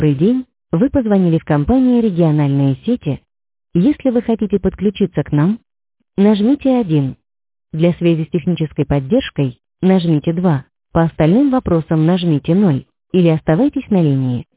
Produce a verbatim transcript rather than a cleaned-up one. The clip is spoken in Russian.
Добрый день, вы позвонили в компанию «Региональные сети». Если вы хотите подключиться к нам, нажмите один. Для связи с технической поддержкой нажмите два. По остальным вопросам нажмите ноль или оставайтесь на линии.